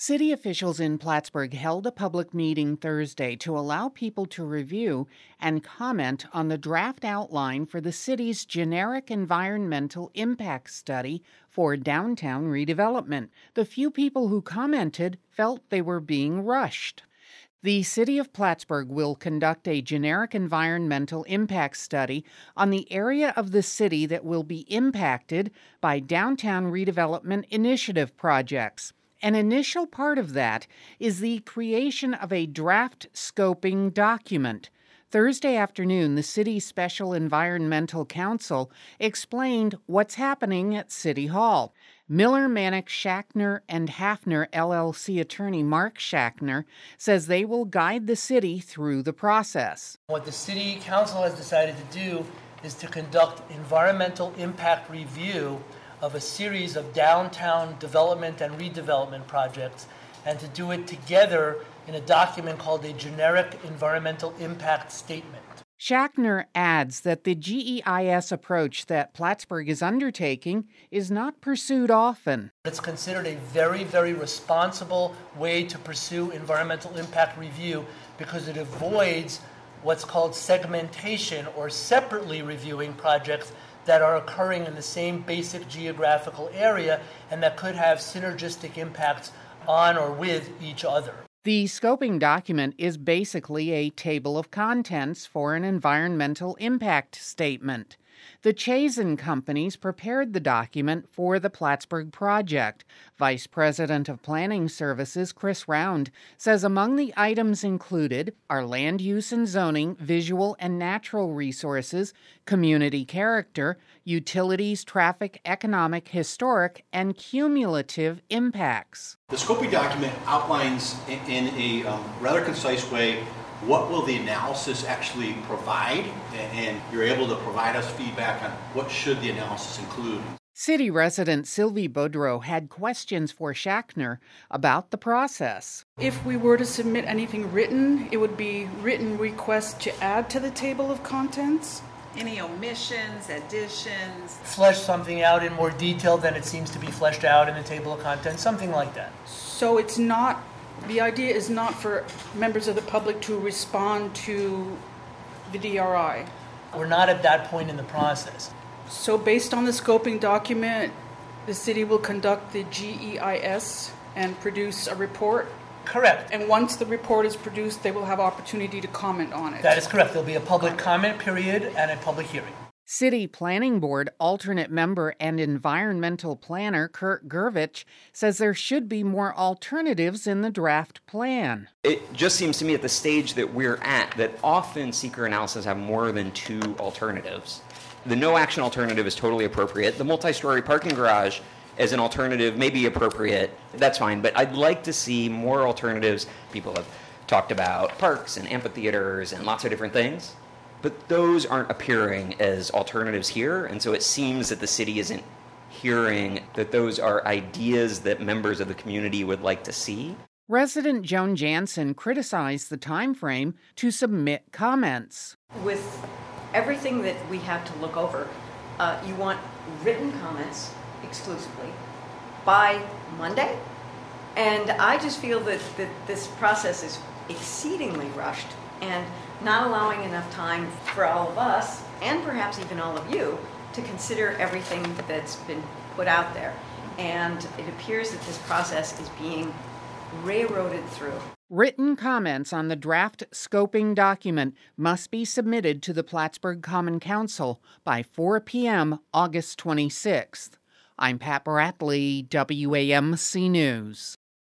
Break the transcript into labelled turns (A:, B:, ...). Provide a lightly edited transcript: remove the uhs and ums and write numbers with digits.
A: City officials in Plattsburgh held a public meeting Thursday to allow people to review and comment on the draft outline for the city's generic environmental impact study for downtown redevelopment. The few people who commented felt they were being rushed. The City of Plattsburgh will conduct a generic environmental impact study on the area of the city that will be impacted by downtown redevelopment initiative projects. An initial part of that is the creation of a draft scoping document. Thursday afternoon, the city's Special Environmental Counsel explained what's happening at City Hall. Miller, Mannix, Schachner, and Hafner LLC attorney Mark Schachner says they will guide the city through the process.
B: What the City Council has decided to do is to conduct environmental impact review of a series of downtown development and redevelopment projects, and to do it together in a document called a generic environmental impact statement.
A: Schachner adds that the GEIS approach that Plattsburgh is undertaking is not pursued often.
B: It's considered a very, very responsible way to pursue environmental impact review because it avoids what's called segmentation or separately reviewing projects that are occurring in the same basic geographical area and that could have synergistic impacts on or with each other.
A: The scoping document is basically a table of contents for an environmental impact statement. The Chazen companies prepared the document for the Plattsburgh project. Vice President of Planning Services Chris Round says among the items included are land use and zoning, visual and natural resources, community character, utilities, traffic, economic, historic, and cumulative impacts.
C: The scoping document outlines in a rather concise way what will the analysis actually provide, and you're able to provide us feedback on what should the analysis include.
A: City resident Sylvie Boudreau had questions for Schachner about the process.
D: If we were to submit anything written, it would be written requests to add to the table of contents.
E: Any omissions, additions?
B: Flesh something out in more detail than it seems to be fleshed out in the table of contents, something like that.
D: So it's not, the idea is not for members of the public to respond to the DRI.
B: We're not at that point in the process.
D: So based on the scoping document, the city will conduct the GEIS and produce a report?
B: Correct.
D: And once the report is produced, they will have opportunity to comment on it?
B: That is correct. There'll be a public comment period and a public hearing.
A: City Planning Board alternate member and environmental planner Kurt Gervich says there should be more alternatives in the draft plan.
F: It just seems to me at the stage that we're at that often seeker analysis have more than two alternatives. The no action alternative is totally appropriate. The multi-story parking garage as an alternative may be appropriate. That's fine, but I'd like to see more alternatives. People have talked about parks and amphitheaters and lots of different things. But those aren't appearing as alternatives here, and so it seems that the city isn't hearing that those are ideas that members of the community would like to see.
A: Resident Joan Jansen criticized the time frame to submit comments.
G: With everything that we have to look over, you want written comments exclusively by Monday? And I just feel that this process is exceedingly rushed and not allowing enough time for all of us, and perhaps even all of you, to consider everything that's been put out there. And it appears that this process is being railroaded through.
A: Written comments on the draft scoping document must be submitted to the Plattsburgh Common Council by 4 p.m. August 26th. I'm Pat Baratley, WAMC News.